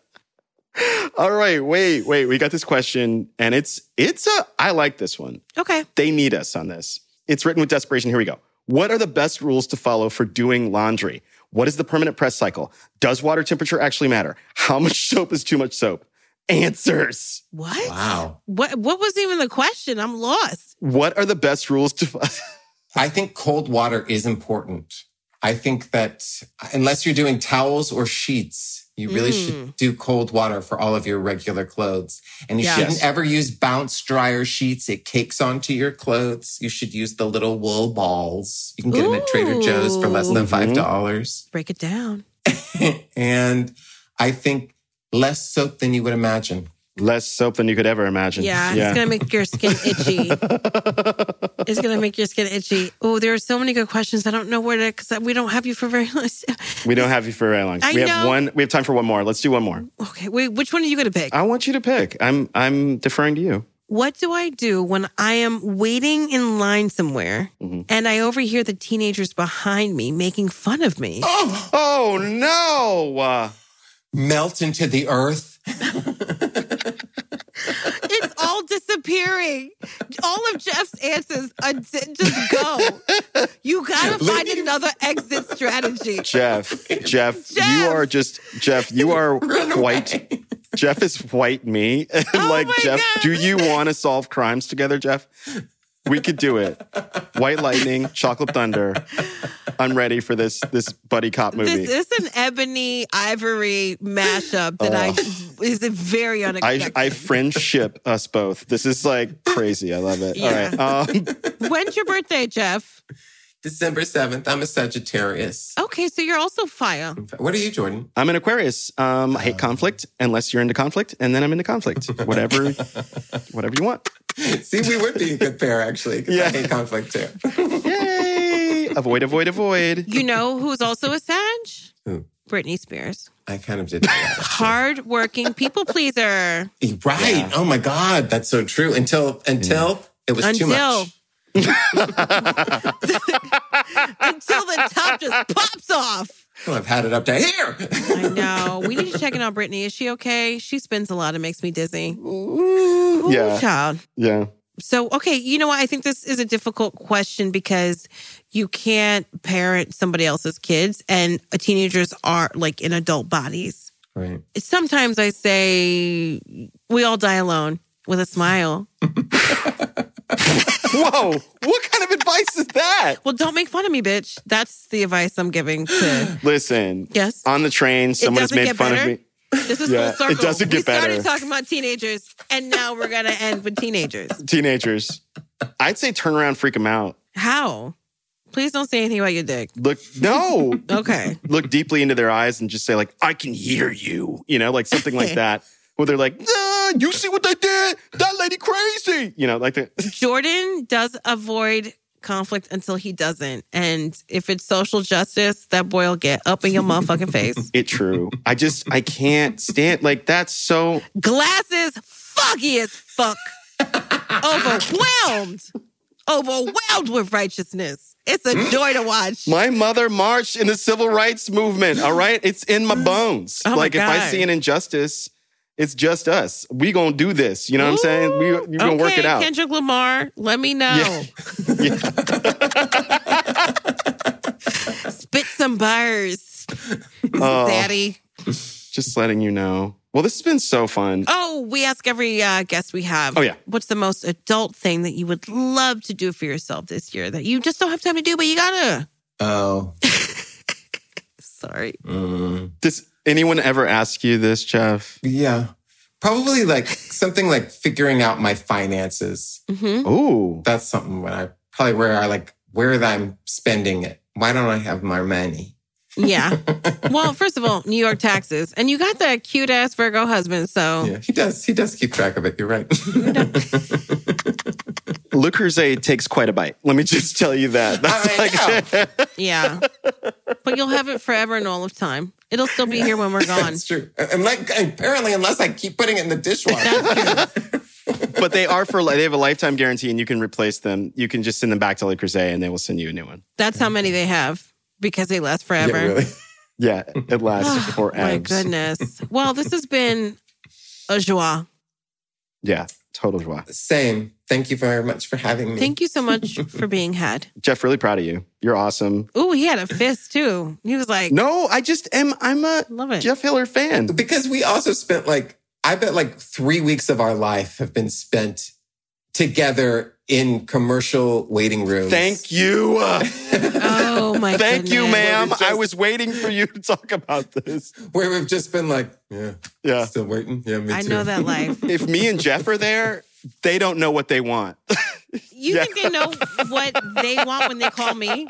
All right, wait, wait. We got this question, and it's it's a. I like this one. Okay. They need us on this. It's written with desperation. Here we go. What are the best rules to follow for doing laundry? What is the permanent press cycle? Does water temperature actually matter? How much soap is too much soap? Answers. What? Wow. What What was even the question? I'm lost. What are the best rules to follow? I think cold water is important. I think that unless you're doing towels or sheets, you really Mm. should do cold water for all of your regular clothes. And you Yeah. shouldn't Yes. ever use bounce dryer sheets. It cakes onto your clothes. You should use the little wool balls. You can get them at Trader Joe's for less than five dollars. Break it down. And I think less soap than you would imagine. Less soap than you could ever imagine. Yeah, it's gonna make your skin itchy. It's gonna make your skin itchy. Oh, there are so many good questions. I don't know where to because we don't have you for very long. We don't have you for very long. I we have know. one. We have time for one more. Let's do one more. Okay, wait. Which one are you gonna pick? I want you to pick. I'm I'm deferring to you. What do I do when I am waiting in line somewhere Mm-hmm. and I overhear the teenagers behind me making fun of me? Oh, Oh no! Uh, melt into the earth. It's all disappearing. All of Jeff's answers are di- just go. You gotta find Leave. another exit strategy. Jeff, Jeff, Jeff. you are just Jeff. You are Run white. away. Jeff is white me. Oh like my Jeff, God. do you want to solve crimes together, Jeff? We could do it. White Lightning, Chocolate Thunder. I'm ready for this this buddy cop movie. This is an Ebony Ivory mashup that I is very unexpected. I, I friendship us both. This is like crazy. I love it. Yeah. All right. Um, When's your birthday, Jeff? December seventh. I'm a Sagittarius. Okay, so you're also fire. What are you, Jordan? I'm an Aquarius. Um, I hate conflict unless you're into conflict, and then I'm into conflict. Whatever, whatever you want. See, we would be a good pair, actually, because Yeah. I hate conflict, too. Yay! Avoid, avoid, avoid. You know who's also a Sag? Who? Britney Spears. I kind of did that. Hard-working people pleaser. Right. Yeah. Oh, my God. That's so true. Until until it was too Until. much. Until the top just pops off. Oh, I've had it up to here. I know. We need to check in on Britney. Is she okay? She spins a lot and makes me dizzy. Ooh, Ooh, yeah. child. Yeah. So, okay, you know what? I think this is a difficult question because you can't parent somebody else's kids, and teenagers are like in adult bodies. Right. Sometimes I say, we all die alone with a smile. Whoa! What kind of advice is that? Well, don't make fun of me, bitch. That's the advice I'm giving to. Listen. Yes. On the train, someone has doesn't made get fun better? of me. This is Yeah, full it circle. doesn't get we started better. talking about teenagers, and now we're going to end with teenagers. Teenagers. I'd say turn around, freak them out. How? Please don't say anything about your dick. Look, no. Okay. Look deeply into their eyes and just say, like, I can hear you. You know, like something like that. Where they're like, nah, you see what they did? That lady crazy. You know, like the Jordan does avoid conflict until he doesn't. And if it's social justice, that boy will get up in your motherfucking face. it true. I just, I can't stand, like, that's so. Glasses foggy as fuck. Overwhelmed. Overwhelmed with righteousness. It's a joy to watch. My mother marched in the civil rights movement, all right? It's in my bones. Oh my like, if I God. see an injustice, it's just us. We gonna do this. You know what I'm saying? We, you're gonna okay, work it out. Kendrick Lamar, let me know. Yeah. Spit some bars, Oh. daddy. Just letting you know. Well, this has been so fun. Oh, we ask every uh, guest we have. Oh, yeah. What's the most adult thing that you would love to do for yourself this year that you just don't have time to do, but you gotta? Oh. Sorry. Mm. Does anyone ever ask you this, Jeff? Yeah. Probably like something like figuring out my finances. Mm-hmm. Ooh. That's something when I probably where I like where I'm spending it. Why don't I have more money? Yeah. Well, first of all, New York taxes. And you got that cute ass Virgo husband, so. Yeah, he does. He does keep track of it. You're right. Le Creuset takes quite a bite. Let me just tell you that. That's I like, Yeah. But you'll have it forever and all of time. It'll still be here when we're gone. That's true. And like apparently, unless I keep putting it in the dishwasher. That's true. but they are for, they have a lifetime guarantee and you can replace them. You can just send them back to Le Creuset and they will send you a new one. That's how many they have because they last forever. Yeah, really. Yeah, it lasts forever. My goodness. Well, this has been a joie. Yeah, total joie. Same. Thank you very much for having me. Thank you so much for being had. Jeff, really proud of you. You're awesome. Ooh, he had a fist too. He was like, No, I just am, I'm a love it. Jeff Hiller fan. Because we also spent like, I bet like three weeks of our life have been spent together in commercial waiting rooms. Thank you. Uh, Oh my thank goodness. you, ma'am. Just- I was waiting for you to talk about this. Where we've just been like, yeah, Yeah. still waiting. Yeah, me I too. know that life. If me and Jeff are there, they don't know what they want. You Yeah. think they know what they want when they call me?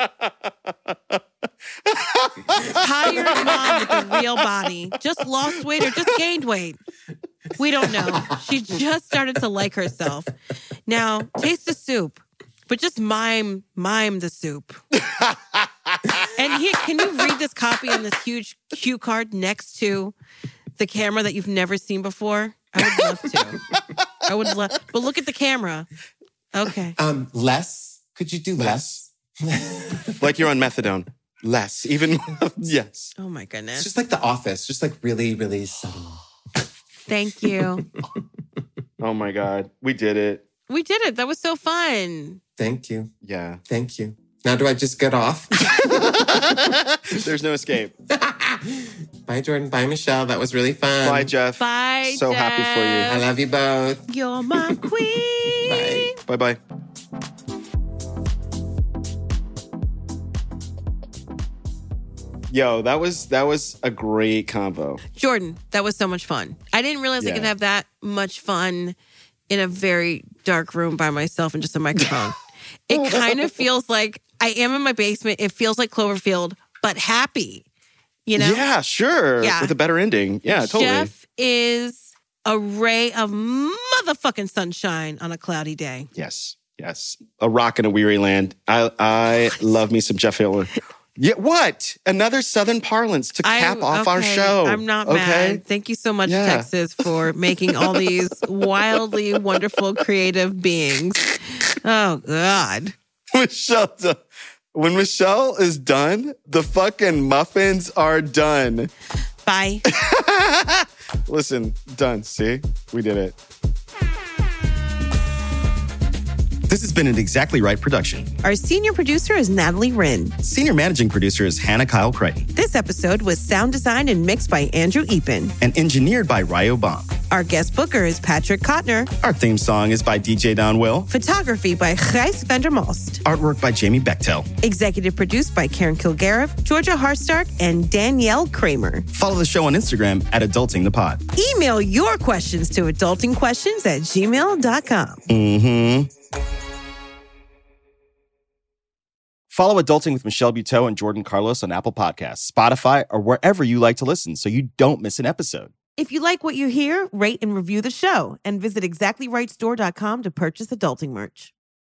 Tired mom with a real body. Just lost weight or just gained weight. We don't know. She just started to like herself. Now, taste the soup, but just mime, mime the soup. And here, can you read this copy on this huge cue card next to the camera that you've never seen before? I would love to. I would love, but look at the camera. Okay. Um, less? Could you do less? Like you're on methadone. Less. Even, yes. Oh my It's goodness. just like The Office, just like really, really subtle. Thank you. Oh my God. We did it. We did it. That was so fun. Thank you. Yeah. Thank you. Now do I just get off? There's no escape. Bye, Jordan. Bye, Michelle. That was really fun. Bye, Jeff. Bye. So happy for you. I Jeff. love you both. You're my queen. Bye. Bye bye. Yo, that was that was a great combo. Jordan, that was so much fun. I didn't realize Yeah. I could have that much fun in a very dark room by myself and just a microphone. It kind of feels like I am in my basement. It feels like Cloverfield, but happy. You know? Yeah, sure. Yeah. With a better ending. Yeah, totally. Jeff is a ray of motherfucking sunshine on a cloudy day. Yes, yes. A rock in a weary land. I I love me some Jeff Hitler. Yeah, what? Another Southern parlance to cap I'm- off our okay, show. I'm not okay? mad. Thank you so much, Yeah. Texas, for making all these wildly wonderful, creative beings. Oh, God. Michelle, when Michelle is done, the fucking muffins are done. Bye. Listen, done. See? We did it. This has been an Exactly Right production. Our senior producer is Natalie Wren. Senior managing producer is Hannah Kyle Creighton. This episode was sound designed and mixed by Andrew Epen. And engineered by Ryo Baum. Our guest booker is Patrick Kotner. Our theme song is by D J Don Will. Photography by Gijs Vandermost. Artwork by Jamie Bechtel. Executive produced by Karen Kilgariff, Georgia Harstark, and Danielle Kramer. Follow the show on Instagram at Adulting the Pod. Email your questions to adultingquestions at gmail dot com. Mm-hmm. Follow Adulting with Michelle Buteau and Jordan Carlos on Apple Podcasts, Spotify, or wherever you like to listen so you don't miss an episode. If you like what you hear, rate and review the show, and visit exactly right store dot com to purchase adulting merch.